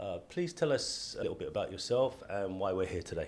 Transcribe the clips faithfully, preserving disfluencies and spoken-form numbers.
Uh, please tell us a little bit about yourself and why we're here today.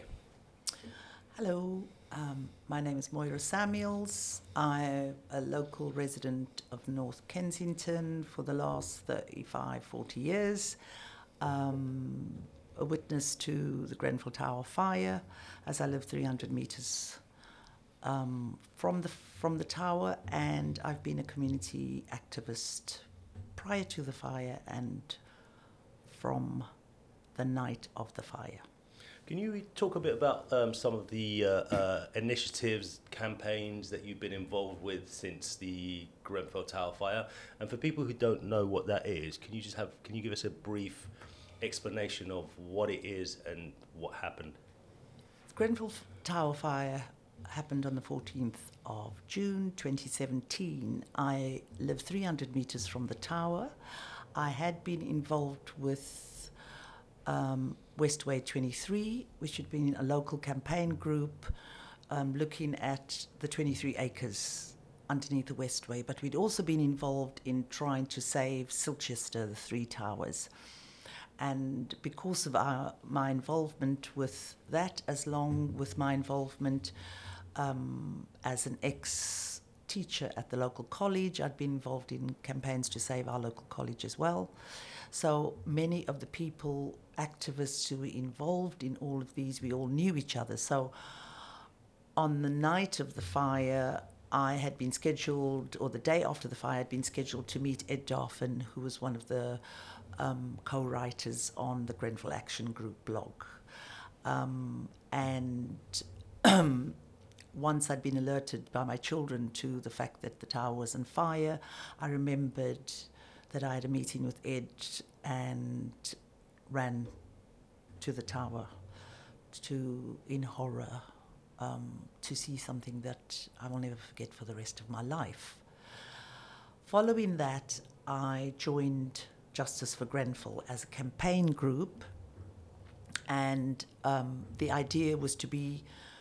Hello, um, my name is Moira Samuels. I'm a local resident of North Kensington for the last thirty-five, forty years. Um, a witness to the Grenfell Tower fire, as I live three hundred metres um, from the from the tower, and I've been a community activist prior to the fire and from the night of the fire. Can you talk a bit about um, some of the uh, uh, initiatives, campaigns that you've been involved with since the Grenfell Tower fire? And for people who don't know what that is, can you just have can you give us a brief explanation of what it is and what happened? The Grenfell Tower fire happened on the fourteenth of June twenty seventeen. I live three hundred metres from the tower. I had been involved with um, Westway twenty-three, which had been a local campaign group um, looking at the twenty-three acres underneath the Westway, but we'd also been involved in trying to save Silchester, the three towers. And because of our, my involvement with that, as long with my involvement um, as an ex-teacher at the local college, I'd been involved in campaigns to save our local college as well. So many of the people, activists who were involved in all of these, we all knew each other. So on the night of the fire, I had been scheduled, or the day after the fire, I had been scheduled to meet Ed Darfin, who was one of the um, co-writers on the Grenfell Action Group blog. Um, and once I'd been alerted by my children to the fact that the tower was on fire, I remembered that I had a meeting with Ed and ran to the tower to, in horror, um, to see something that I will never forget for the rest of my life. Following that, I joined Justice for Grenfell as a campaign group, and um, the idea was to be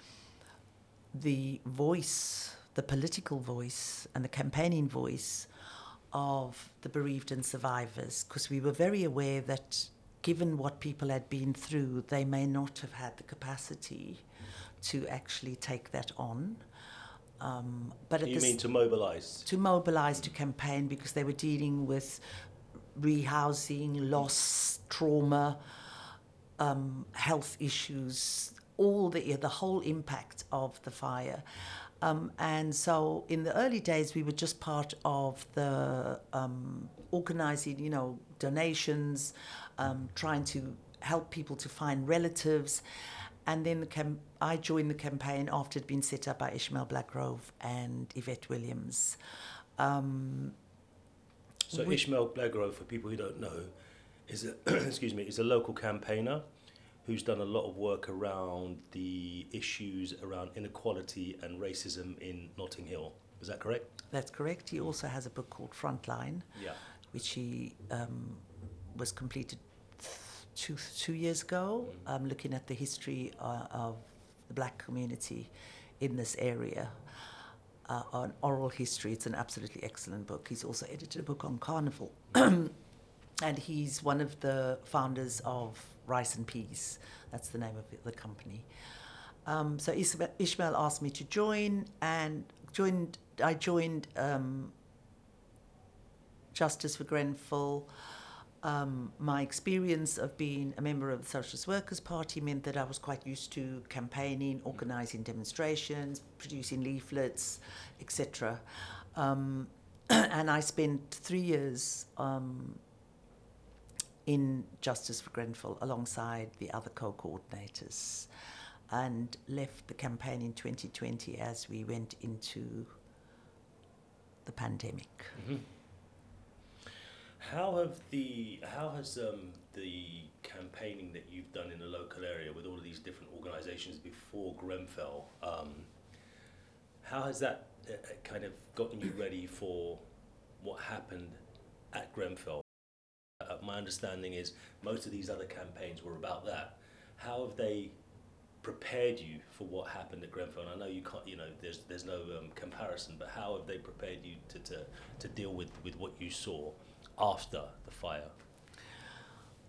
the voice, the political voice and the campaigning voice of the bereaved and survivors, because we were very aware that given what people had been through, they may not have had the capacity to actually take that on. Um, but at You this, mean to mobilise? To mobilise, to campaign, because they were dealing with rehousing, loss, trauma, um, health issues, all the the whole impact of the fire. Um, and so in the early days, we were just part of the um, organising, you know, donations, um, trying to help people to find relatives. And then the cam- I joined the campaign after it had been set up by Ishmael Blackgrove and Yvette Williams. Um, So we- Ishmael Blackgrove, for people who don't know, is a excuse me, is a local campaigner who's done a lot of work around the issues around inequality and racism in Notting Hill. Is that correct? That's correct. He also has a book called Frontline, Yeah. which he um, was completed two two years ago, um, looking at the history uh, of the black community in this area. Uh, on oral history, it's an absolutely excellent book. He's also edited a book on Carnival, and he's one of the founders of Rice and Peas. That's the name of the company. Um, so Isma- Ishmael asked me to join, and joined. I joined um, Justice for Grenfell. Um, my experience of being a member of the Socialist Workers' Party meant that I was quite used to campaigning, organising demonstrations, producing leaflets, et cetera. Um, and I spent three years um, in Justice for Grenfell alongside the other co-coordinators, and left the campaign in twenty twenty as we went into the pandemic. Mm-hmm. How have the how has um, the campaigning that you've done in the local area with all of these different organisations before Grenfell, um, how has that uh, kind of gotten you ready for what happened at Grenfell? Uh, my understanding is most of these other campaigns were about that. How have they prepared you for what happened at Grenfell? And I know you can't, you know, there's there's no um, comparison, but how have they prepared you to, to, to deal with, with what you saw after the fire?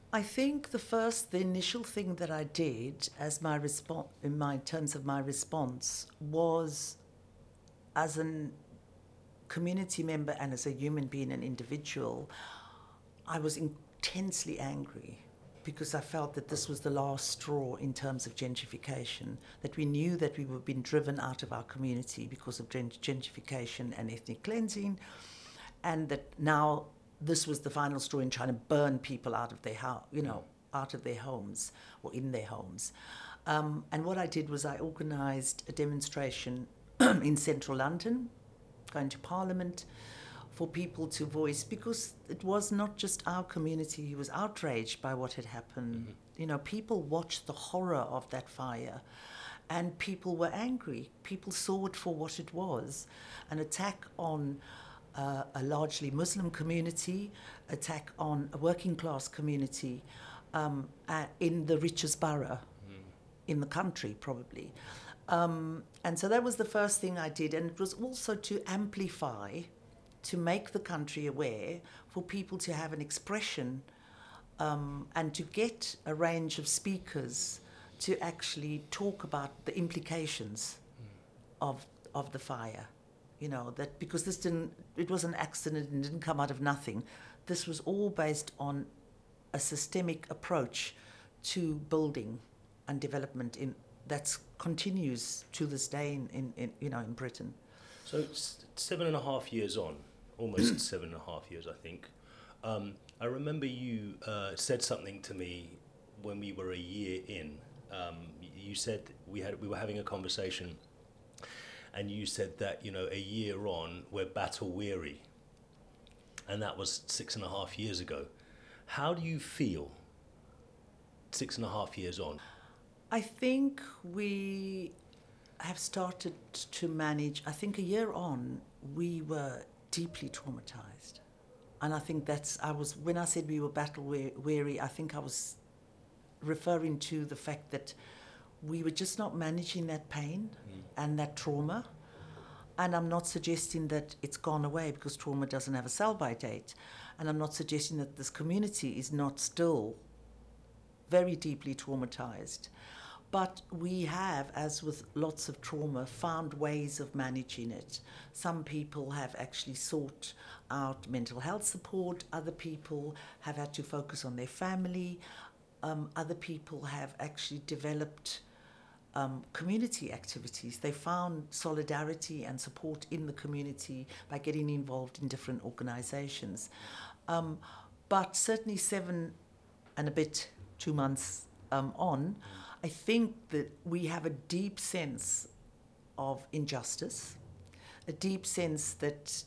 I think the first, the initial thing that I did as my response, in my terms of my response, was as a community member and as a human being, an individual, I was intensely angry because I felt that this was the last straw in terms of gentrification, that we knew that we were being driven out of our community because of gentrification and ethnic cleansing, and that now this was the final straw in trying to burn people out of their house, you know, out of their homes or in their homes. Um, and what I did was I organised a demonstration in central London, going to Parliament, for people to voice, because it was not just our community who was outraged by what had happened. Mm-hmm. You know, people watched the horror of that fire and people were angry. People saw it for what it was, an attack on uh, a largely Muslim community, attack on a working class community um, uh, in the richest borough mm. in the country, probably. Um, and so that was the first thing I did, and it was also to amplify, to make the country aware, for people to have an expression um, and to get a range of speakers to actually talk about the implications mm. of of the fire. You know, that because this didn't, it was an accident and didn't come out of nothing. This was all based on a systemic approach to building and development in that continues to this day in, in, in you know in Britain. So it's seven and a half years on, almost seven and a half years, I think. Um, I remember you uh, said something to me when we were a year in. Um, you said we had we were having a conversation, and you said that, you know, a year on, we're battle weary, and that was six and a half years ago. How do you feel six and a half years on? I think we have started to manage. I think a year on, we were deeply traumatized. And I think that's, I was, when I said we were battle weary, I think I was referring to the fact that we were just not managing that pain mm. and that trauma. And I'm not suggesting that it's gone away, because trauma doesn't have a sell-by date. And I'm not suggesting that this community is not still very deeply traumatized. But we have, as with lots of trauma, found ways of managing it. Some people have actually sought out mental health support. Other people have had to focus on their family. Um, other people have actually developed um, community activities. They found solidarity and support in the community by getting involved in different organizations. Um, but certainly seven and a bit, two months um, on, I think that we have a deep sense of injustice, a deep sense that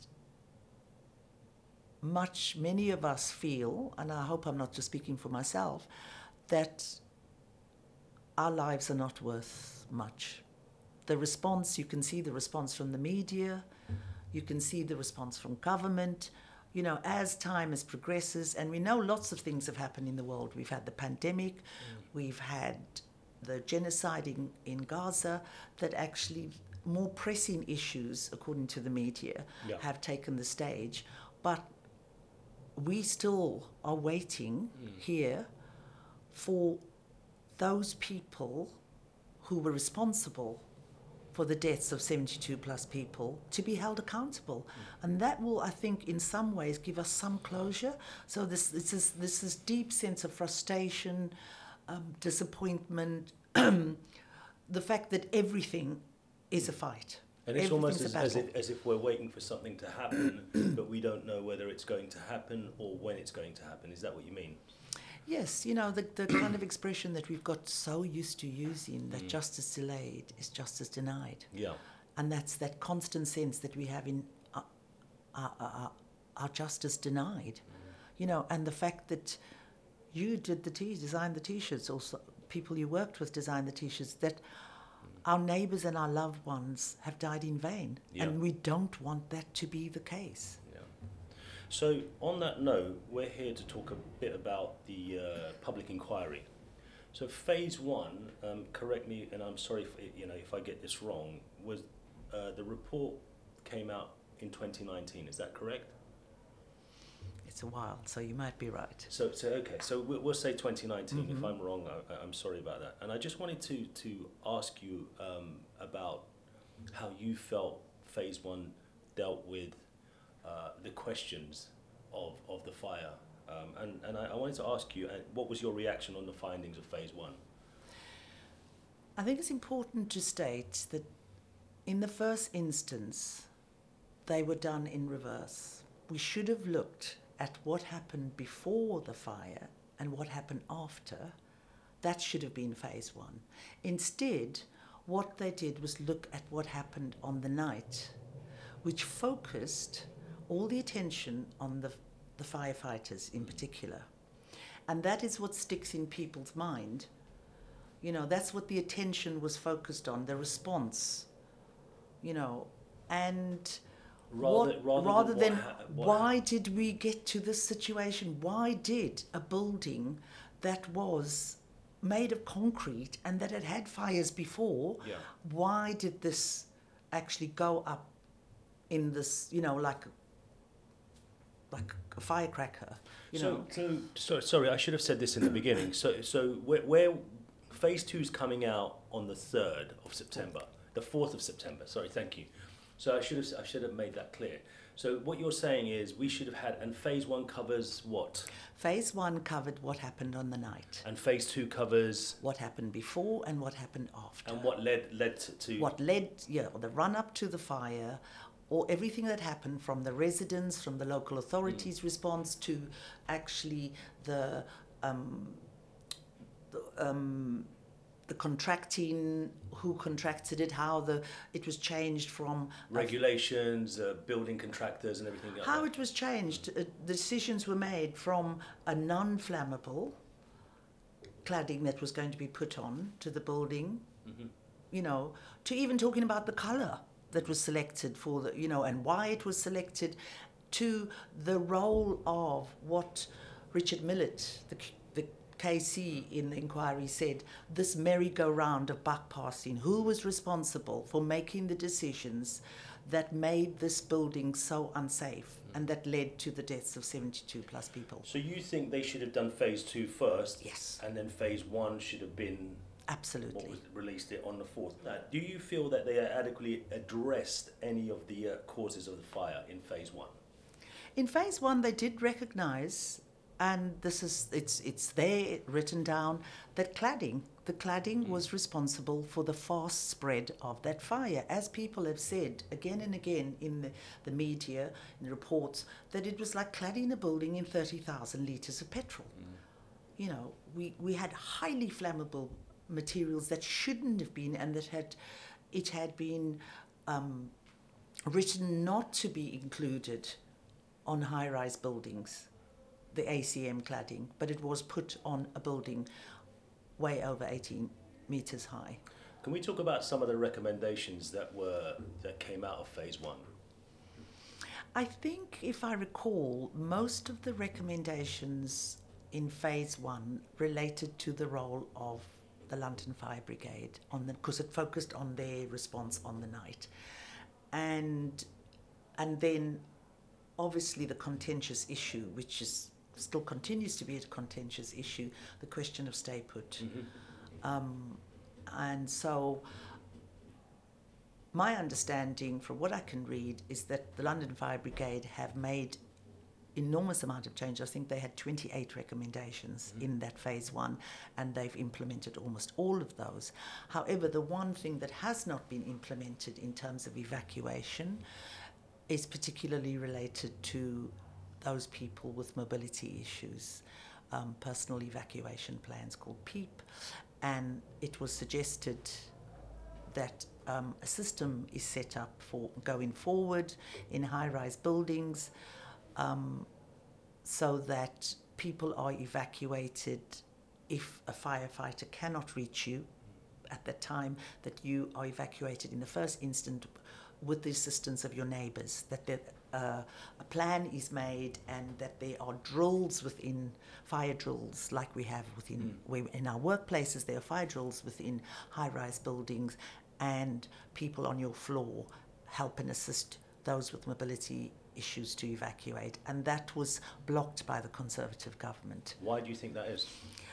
much, many of us feel, and I hope I'm not just speaking for myself, that our lives are not worth much. The response, you can see the response from the media, you can see the response from government, you know, as time as progresses, and we know lots of things have happened in the world. We've had the pandemic, mm. we've had the genocide in, in Gaza, that actually more pressing issues, according to the media, yeah. have taken the stage. But we still are waiting mm. here for those people who were responsible for the deaths of seventy-two plus people to be held accountable. Mm. And that will, I think, in some ways give us some closure. So this, this is this is deep sense of frustration, Um, disappointment, the fact that everything is a fight. And it's almost as, as, if, as if we're waiting for something to happen, but we don't know whether it's going to happen or when it's going to happen. Is that what you mean? Yes, you know, the, the kind of expression that we've got so used to using, that mm. justice delayed is justice denied. Yeah. And that's that constant sense that we have in uh, our, our, our justice denied. Mm. You know, and the fact that you did the t- designed the T-shirts, also people you worked with designed the T-shirts, that mm. our neighbours and our loved ones have died in vain. Yeah. And we don't want that to be the case. Yeah. So on that note, we're here to talk a bit about the uh, public inquiry. So phase one, um, correct me, and I'm sorry if, you know, if I get this wrong, was uh, the report came out in twenty nineteen, is that correct? it's a while, so you might be right. So, so okay, so we- we'll say twenty nineteen. If Mhm. I'm wrong, I, I'm sorry about that. And I just wanted to to ask you um, about how you felt phase one dealt with uh, the questions of of the fire. Um, and and I, I wanted to ask you, uh, what was your reaction on the findings of phase one? I think it's important to state that in the first instance, they were done in reverse. We should have looked at what happened before the fire and what happened after. That should have been phase one. Instead, what they did was look at what happened on the night, which focused all the attention on the, the firefighters in particular. And that is what sticks in people's mind. You know, that's what the attention was focused on, the response, you know, and Rather, what, rather, rather than, than what ha- what why hap- did we get to this situation? Why did a building that was made of concrete and that had had fires before, Yeah. why did this actually go up in this, you know, like, like a firecracker, you so, know? so, so, sorry, I should have said this in the beginning. So, so where, where phase two is coming out on the third of September, the fourth of September. Sorry, thank you. So I should have, I should have made that clear. So what you're saying is we should have had, and phase one covers what? Phase one covered what happened on the night, And phase two covers, what happened before and what happened after. and what led led to, to What led, yeah, the run up to the fire, or everything that happened from the residents, from the local authorities' response to actually the, um, the, um, the contracting, who contracted it, how the it was changed from a regulations, uh, building contractors, and everything like how that. it was changed. Uh, the decisions were made from a non-flammable cladding that was going to be put on to the building, Mhm. you know, to even talking about the colour that was selected for the, you know, and why it was selected, to the role of what Richard Millett, the, the K C in the inquiry said, this merry-go-round of buck passing, who was responsible for making the decisions that made this building so unsafe and that led to the deaths of seventy-two plus people. So you think they should have done phase two first? Yes. And then phase one should have been Absolutely. what was released it on the fourth. Now, do you feel that they adequately addressed any of the uh, causes of the fire in phase one? In phase one, they did recognise, and this is it's it's there written down, that cladding, the cladding was responsible for the fast spread of that fire. As people have said again and again in the, the media, in the reports, that it was like cladding a building in thirty thousand litres of petrol. You know, we, we had highly flammable materials that shouldn't have been, and that had it had been um, written not to be included on high-rise buildings, the A C M cladding, but it was put on a building way over eighteen metres high. Can we talk about some of the recommendations that were that came out of phase one? I think, if I recall, most of the recommendations in phase one related to the role of the London Fire Brigade, on the because it focused on their response on the night, and and then obviously the contentious issue, which is still continues to be a contentious issue, the question of stay put. Mm-hmm. Um, and so my understanding, from what I can read, is that the London Fire Brigade have made enormous amount of change. I think they had twenty-eight recommendations mm-hmm. in that phase one, and they've implemented almost all of those. However, the one thing that has not been implemented in terms of evacuation is particularly related to those people with mobility issues, um, personal evacuation plans called PEEP, and it was suggested that um, a system is set up for going forward in high-rise buildings, um, so that people are evacuated if a firefighter cannot reach you at that time, that you are evacuated in the first instant with the assistance of your neighbours, that there, uh, a plan is made, and that there are drills within, fire drills like we have within, mm. we, in our workplaces, there are fire drills within high-rise buildings, and people on your floor help and assist those with mobility issues to evacuate, and that was blocked by the Conservative government. Why do you think that is?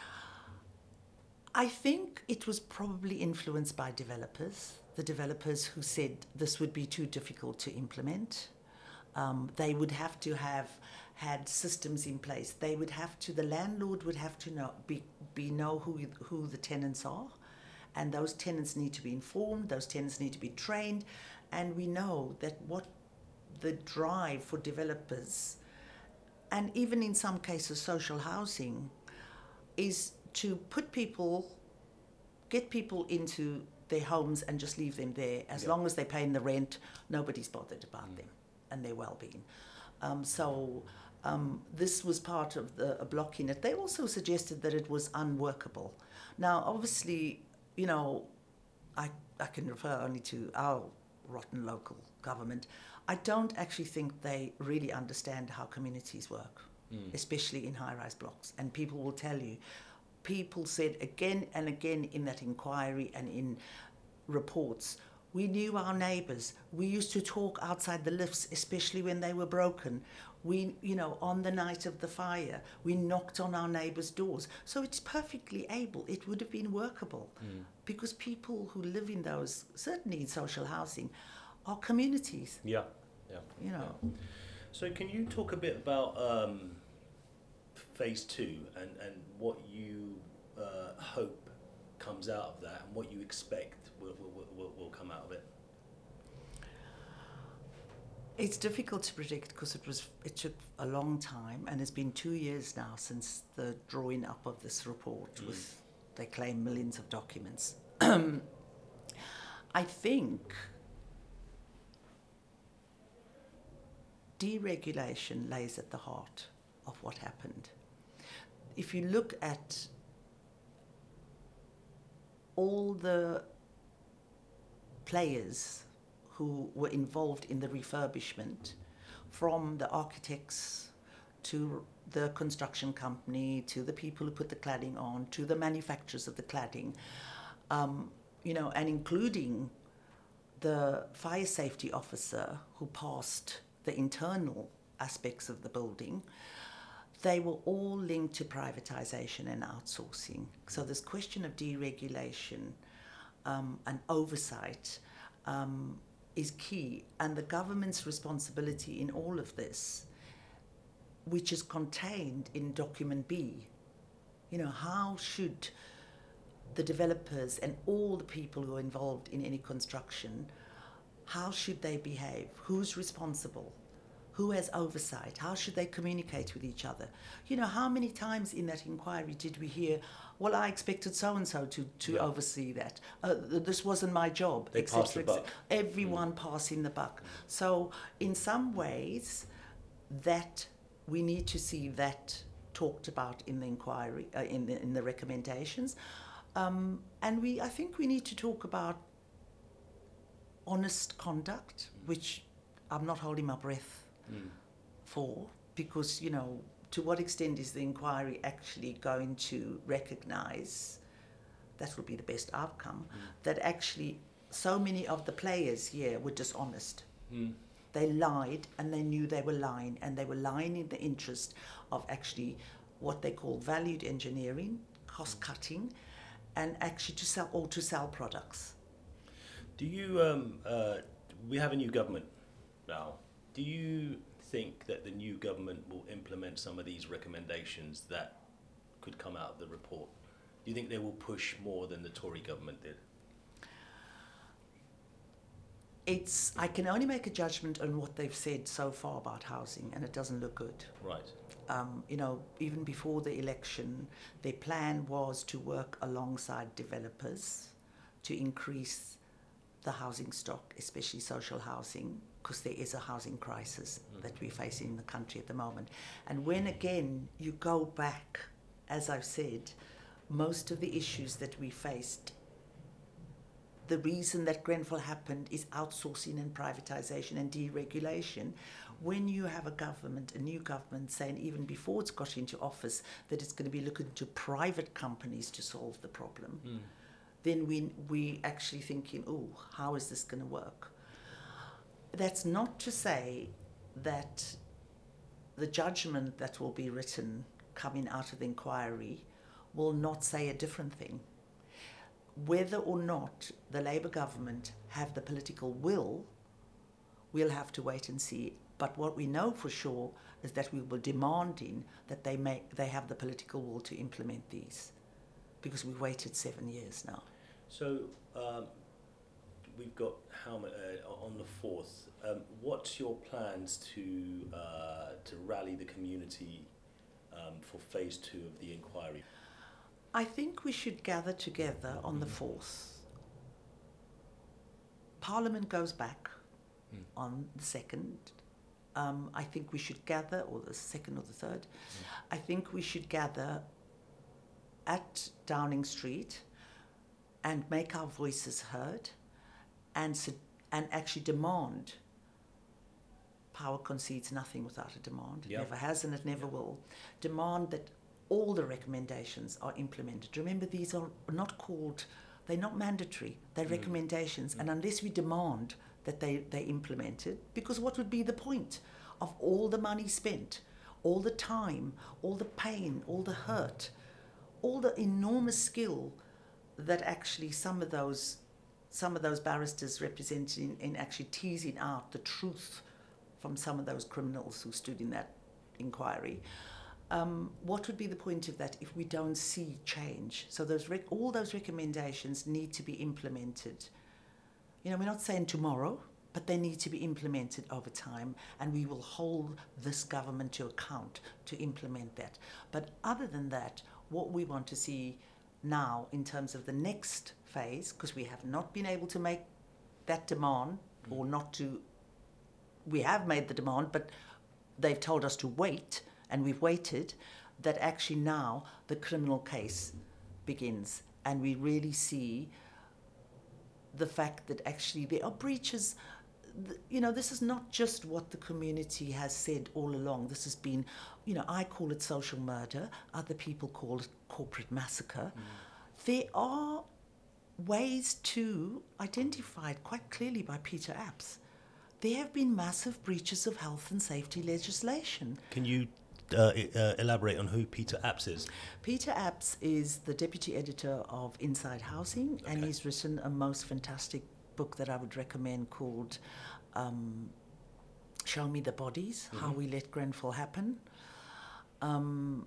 I think it was probably influenced by developers, the developers who said this would be too difficult to implement. Um, they would have to have had systems in place. They would have to, the landlord would have to know, be, be know who, who the tenants are, and those tenants need to be informed, those tenants need to be trained, and we know that what the drive for developers, and even in some cases social housing, is to put people, get people into their homes and just leave them there. As Yeah. long as they're paying the rent, nobody's bothered about mm. them and their well-being. Um, so um, this was part of the a block in it. They also suggested that it was unworkable. Now, obviously, you know, I, I can refer only to our rotten local government. I don't actually think they really understand how communities work, mm. especially in high-rise blocks. And people will tell you, people said again and again in that inquiry and in reports, we knew our neighbours. We used to talk outside the lifts, especially when they were broken. We, you know, on the night of the fire, we knocked on our neighbours' doors. So it's perfectly able. It would have been workable mm. because people who live in those, certainly in social housing, are communities. Yeah, yeah. You know. Yeah. So can you talk a bit about um, phase two and, and what you uh, hope comes out of that and what you expect will, will, will, will come out of it? It's difficult to predict because it was it took a long time, and it's been two years now since the drawing up of this report mm. with, they claim, millions of documents. I think deregulation lays at the heart of what happened. If you look at all the players who were involved in the refurbishment, from the architects to the construction company, to the people who put the cladding on, to the manufacturers of the cladding, um, you know, and including the fire safety officer who passed the internal aspects of the building, they were all linked to privatization and outsourcing. So this question of deregulation um, and oversight um, is key, and the government's responsibility in all of this, which is contained in document B. You know, how should the developers and all the people who are involved in any construction, how should they behave? Who's responsible? Who has oversight? How should they communicate with each other? You know, how many times in that inquiry did we hear, well, I expected so-and-so to, to yeah. oversee that. Uh, this wasn't my job, et cetera. They passed the buck. Everyone mm. passing the buck. So in some ways, that we need to see that talked about in the inquiry, uh, in, the, in the recommendations. Um, and we, I think we need to talk about honest conduct, which I'm not holding my breath Mm. for, because, you know, to what extent is the inquiry actually going to recognise, that would be the best outcome, mm. that actually so many of the players here were dishonest. Mm. They lied, and they knew they were lying, and they were lying in the interest of actually what they call valued engineering, cost cutting, and actually to sell, or to sell products. Do you, um, uh, we have a new government now. Do you think that the new government will implement some of these recommendations that could come out of the report? Do you think they will push more than the Tory government did? It's, I can only make a judgment on what they've said so far about housing, and it doesn't look good. Right. Um, you know, even before the election, their plan was to work alongside developers to increase the housing stock, especially social housing, because there is a housing crisis mm. that we're facing in the country at the moment. And when, again, you go back, as I've said, most of the issues that we faced, the reason that Grenfell happened is outsourcing and privatization and deregulation. When you have a government, a new government, saying even before it's got into office that it's going to be looking to private companies to solve the problem, mm. then we we actually thinking, oh, how is this going to work? That's not to say that the judgment that will be written coming out of the inquiry will not say a different thing. Whether or not the Labour government have the political will, we'll have to wait and see. But what we know for sure is that we will demanding that they make they have the political will to implement these, because we've waited seven years now. So um, we've got how ma- uh, on the fourth. Um, what's your plans to uh, to rally the community um, for phase two of the inquiry? I think we should gather together on the fourth. Parliament goes back mm. on the second. Um, I think we should gather, or the second or the third. Mm. I think we should gather at Downing Street and make our voices heard, and and actually demand. Power concedes nothing without a demand. It yep. never has, and it never will. Demand that all the recommendations are implemented. Remember, these are not called, they're not mandatory, they're mm. recommendations. Mm. And unless we demand that they, they implemented, because what would be the point of all the money spent, all the time, all the pain, all the hurt, all the enormous skill that actually some of those some of those barristers represented in, in actually teasing out the truth from some of those criminals who stood in that inquiry. Um, what would be the point of that if we don't see change? So those rec- all those recommendations need to be implemented. You know, we're not saying tomorrow, but they need to be implemented over time, and we will hold this government to account to implement that. But other than that, what we want to see now in terms of the next phase, because we have not been able to make that demand, mm. or not to, we have made the demand, but they've told us to wait, and we've waited, that actually now the criminal case begins, and we really see the fact that actually there are breaches. You know, this is not just what the community has said all along. This has been, you know, I call it social murder, other people call it corporate massacre. Mm. There are ways to, identified quite clearly by Peter Apps, there have been massive breaches of health and safety legislation. Can you Uh, uh, elaborate on who Peter Apps is? Peter Apps is the deputy editor of Inside Housing, okay. and he's written a most fantastic book that I would recommend called um, Show Me the Bodies, mm-hmm. How We Let Grenfell Happen. Um,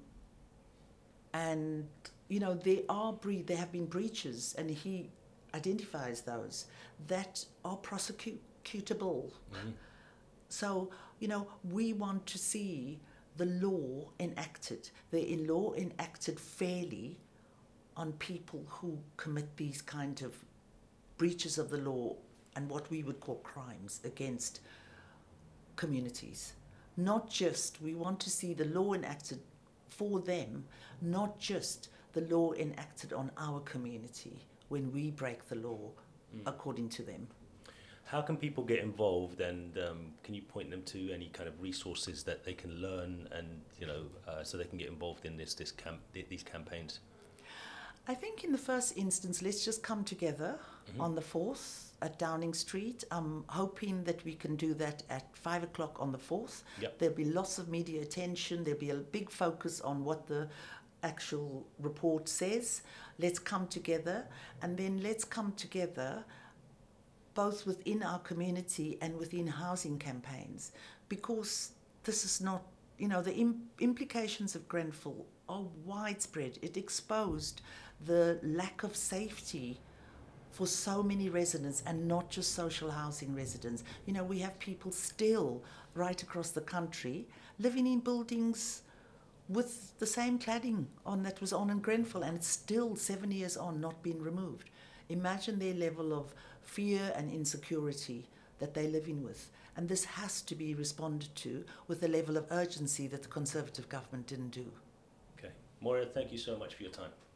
and, you know, there are bre- there have been breaches, and he identifies those, that are prosecutable. Mm-hmm. So, you know, we want to see the law enacted, the law enacted fairly on people who commit these kind of breaches of the law and what we would call crimes against communities. Not just, we want to see the law enacted for them, not just the law enacted on our community when we break the law mm. according to them. How can people get involved, and um, can you point them to any kind of resources that they can learn, and you know, uh, so they can get involved in this this camp these campaigns? I think in the first instance, let's just come together mm-hmm. on the fourth at Downing Street. I'm hoping that we can do that at five o'clock on the fourth. Yep. There'll be lots of media attention. There'll be a big focus on what the actual report says. Let's come together, and then let's come together both within our community and within housing campaigns, because this is not, you know, the im- implications of Grenfell are widespread. It exposed the lack of safety for so many residents, and not just social housing residents. You know, we have people still right across the country living in buildings with the same cladding on that was on in Grenfell, and it's still seven years on not been removed. Imagine their level of fear and insecurity that they're living with. And this has to be responded to with a level of urgency that the Conservative government didn't do. Okay. Moira, thank you so much for your time.